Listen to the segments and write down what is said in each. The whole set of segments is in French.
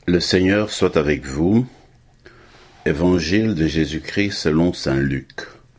Le Seigneur soit avec vous. Évangile de Jésus-Christ selon saint Luc.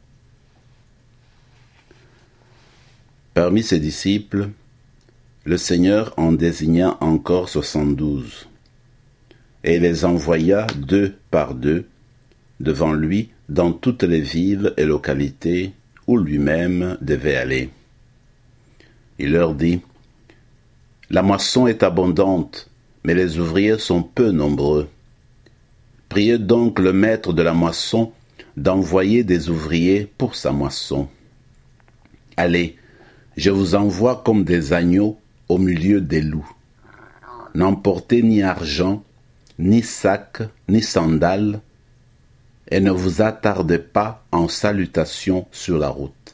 Parmi ses disciples, le Seigneur en désigna encore 72, et les envoya 2 par 2 devant lui dans toutes les villes et localités où lui-même devait aller. Il leur dit: La moisson est abondante, mais les ouvriers sont peu nombreux. Priez donc le maître de la moisson d'envoyer des ouvriers pour sa moisson. Allez, je vous envoie comme des agneaux au milieu des loups. N'emportez ni argent, ni sac, ni sandales, et ne vous attardez pas en salutations sur la route.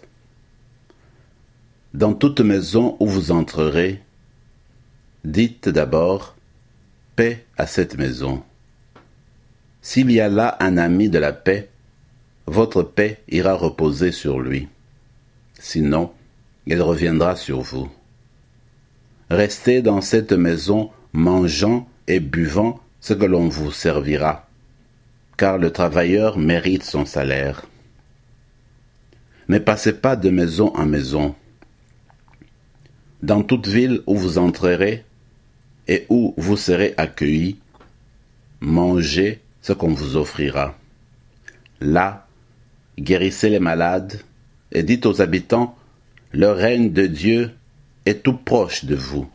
Dans toute maison où vous entrerez, dites d'abord: paix à cette maison. S'il y a là un ami de la paix, votre paix ira reposer sur lui. Sinon, il reviendra sur vous. Restez dans cette maison mangeant et buvant ce que l'on vous servira, car le travailleur mérite son salaire. Ne passez pas de maison en maison. Dans toute ville où vous entrerez et où vous serez accueillis, mangez ce qu'on vous offrira. Là, guérissez les malades et dites aux habitants: le règne de Dieu est tout proche de vous.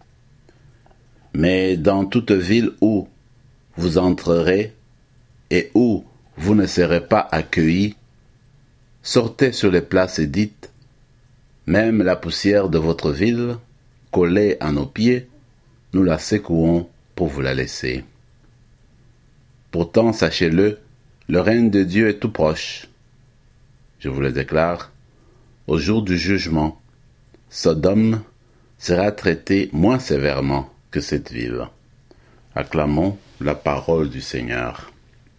Mais dans toute ville où vous entrerez et où vous ne serez pas accueillis, sortez sur les places et dites: même la poussière de votre ville, collée à nos pieds, nous la secouons pour vous la laisser. Pourtant, sachez-le, le règne de Dieu est tout proche. Je vous le déclare, au jour du jugement, Sodome sera traitée moins sévèrement que cette ville. Acclamons la parole du Seigneur.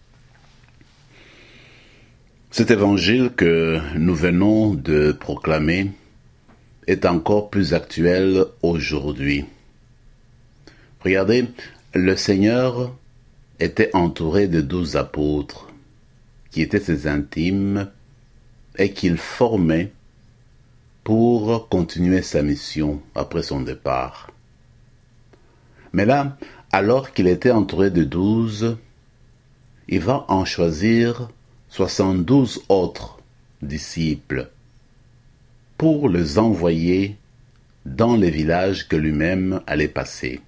Cet évangile que nous venons de proclamer est encore plus actuel aujourd'hui. Regardez, le Seigneur était entouré de 12 apôtres, qui étaient ses intimes et qu'il formait pour continuer sa mission après son départ. Mais là, alors qu'il était entouré de 12, il va en choisir 72 autres disciples pour les envoyer dans les villages que lui-même allait passer.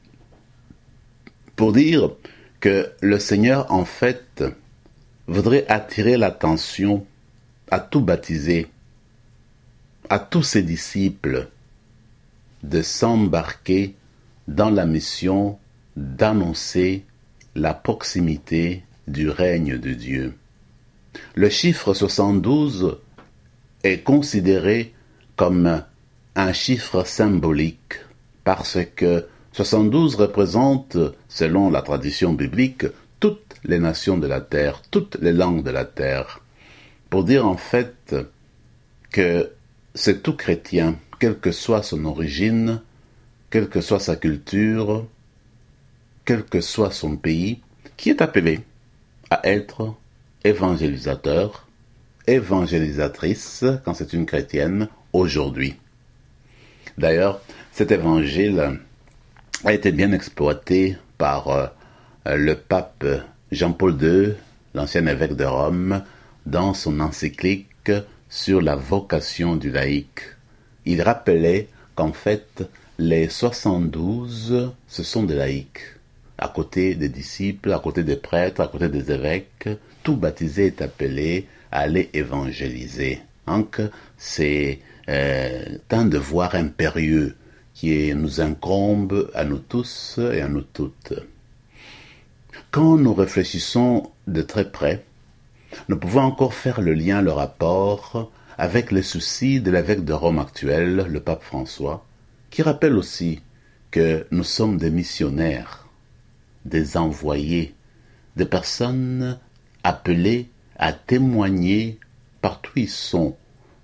Pour dire que le Seigneur, en fait, voudrait attirer l'attention à tout baptisé, à tous ses disciples, de s'embarquer dans la mission d'annoncer la proximité du règne de Dieu. Le chiffre 72 est considéré comme un chiffre symbolique parce que 72 représente, selon la tradition biblique, toutes les nations de la terre, toutes les langues de la terre. Pour dire en fait que c'est tout chrétien, quelle que soit son origine, quelle que soit sa culture, quel que soit son pays, qui est appelé à être évangélisateur, évangélisatrice, quand c'est une chrétienne, aujourd'hui. D'ailleurs, cet évangile a été bien exploité par le pape Jean-Paul II, l'ancien évêque de Rome, dans son encyclique sur la vocation du laïc. Il rappelait qu'en fait, les 72, ce sont des laïcs. À côté des disciples, à côté des prêtres, à côté des évêques, tout baptisé est appelé à aller évangéliser. Donc, c'est un devoir impérieux qui nous incombe à nous tous et à nous toutes. Quand nous réfléchissons de très près, nous pouvons encore faire le lien, le rapport avec les soucis de l'évêque de Rome actuel, le pape François, qui rappelle aussi que nous sommes des missionnaires, des envoyés, des personnes appelées à témoigner partout où ils sont,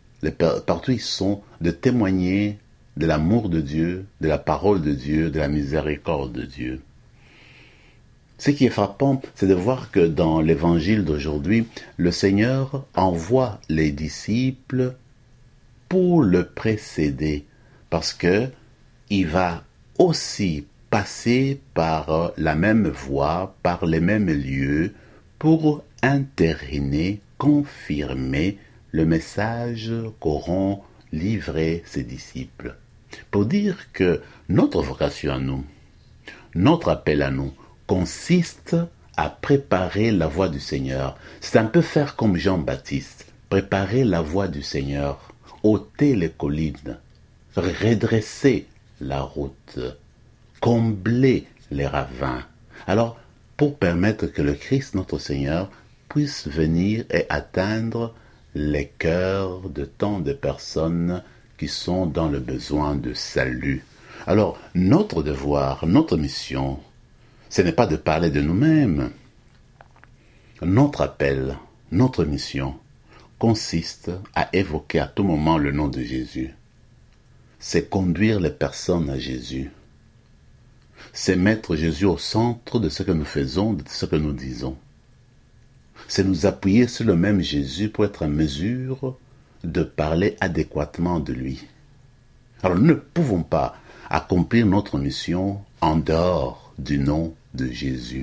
de témoigner de l'amour de Dieu, de la parole de Dieu, de la miséricorde de Dieu. Ce qui est frappant, c'est de voir que dans l'évangile d'aujourd'hui, le Seigneur envoie les disciples pour le précéder, parce que il va aussi passer par la même voie, par les mêmes lieux, pour entériner, confirmer le message qu'auront livré ses disciples. Pour dire que notre vocation à nous, notre appel à nous, consiste à préparer la voie du Seigneur. C'est un peu faire comme Jean-Baptiste, préparer la voie du Seigneur, ôter les collines, redresser la route, combler les ravins. Alors, pour permettre que le Christ, notre Seigneur, puisse venir et atteindre les cœurs de tant de personnes qui sont dans le besoin de salut. Alors, notre devoir, notre mission, ce n'est pas de parler de nous-mêmes. Notre appel, notre mission, consiste à évoquer à tout moment le nom de Jésus. C'est conduire les personnes à Jésus. C'est mettre Jésus au centre de ce que nous faisons, de ce que nous disons. C'est nous appuyer sur le même Jésus pour être en mesure de parler adéquatement de lui. Alors nous ne pouvons pas accomplir notre mission en dehors du nom de Jésus.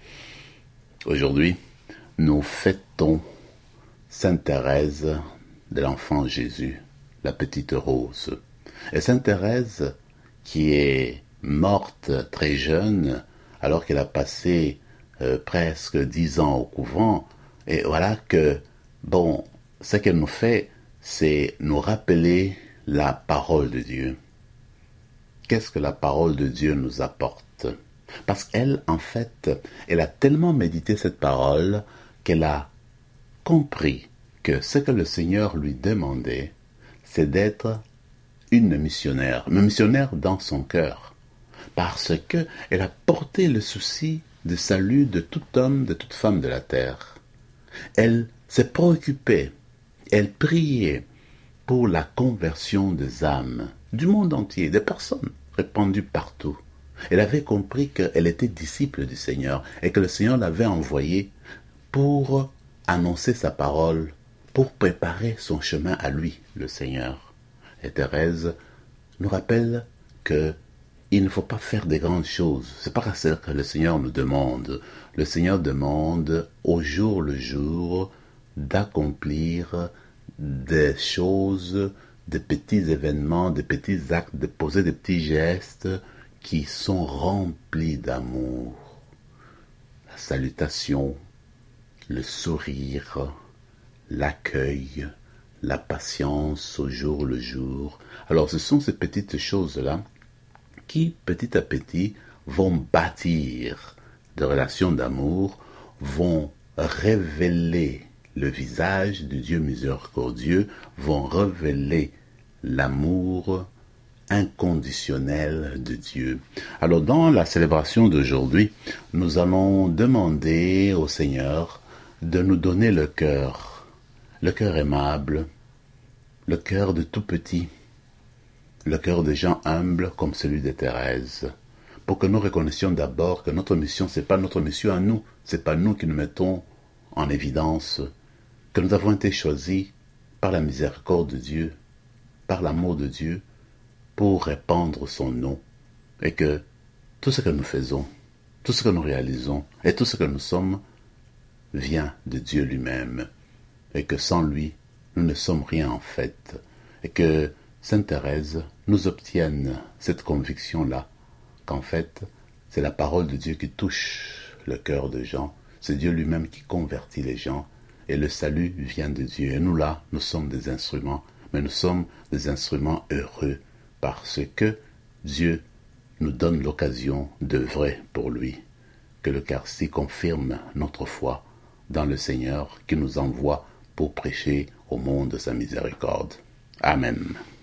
Aujourd'hui, nous fêtons Sainte Thérèse de l'Enfant Jésus, la petite rose. Et Sainte Thérèse, qui est morte très jeune, alors qu'elle a passé presque 10 ans au couvent, et voilà que, ce qu'elle nous fait, c'est nous rappeler la parole de Dieu. Qu'est-ce que la parole de Dieu nous apporte? Parce qu'elle, en fait, elle a tellement médité cette parole qu'elle a compris que ce que le Seigneur lui demandait, c'est d'être une missionnaire, mais missionnaire dans son cœur, parce que elle a porté le souci de salut de tout homme, de toute femme de la terre. Elle s'est préoccupée, elle priait pour la conversion des âmes, du monde entier, des personnes répandues partout. Elle avait compris qu'elle était disciple du Seigneur et que le Seigneur l'avait envoyée pour annoncer sa parole, pour préparer son chemin à lui, le Seigneur. Et Thérèse nous rappelle que il ne faut pas faire des grandes choses. C'est pas ça que le Seigneur nous demande. Le Seigneur demande au jour le jour d'accomplir des choses, des petits événements, des petits actes, de poser des petits gestes qui sont remplis d'amour. La salutation, le sourire, l'accueil, la patience au jour le jour. Alors ce sont ces petites choses-là qui, petit à petit, vont bâtir des relations d'amour, vont révéler le visage du Dieu miséricordieux, vont révéler l'amour inconditionnel de Dieu. Alors dans la célébration d'aujourd'hui, nous allons demander au Seigneur de nous donner le cœur aimable, le cœur de tout petit, le cœur de gens humbles comme celui de Thérèse, pour que nous reconnaissions d'abord que notre mission, c'est pas notre mission à nous, c'est pas nous qui nous mettons en évidence, que nous avons été choisis par la miséricorde de Dieu, par l'amour de Dieu, pour répandre son nom, et que tout ce que nous faisons, tout ce que nous réalisons, et tout ce que nous sommes, vient de Dieu lui-même, et que sans lui, nous ne sommes rien en fait, et que Sainte Thérèse nous obtienne cette conviction-là, qu'en fait, c'est la parole de Dieu qui touche le cœur des gens, c'est Dieu lui-même qui convertit les gens, et le salut vient de Dieu. Et nous là, nous sommes des instruments, mais nous sommes des instruments heureux, parce que Dieu nous donne l'occasion d'œuvrer pour lui. Que l'Eucharistie confirme notre foi dans le Seigneur qui nous envoie pour prêcher au monde sa miséricorde. Amen.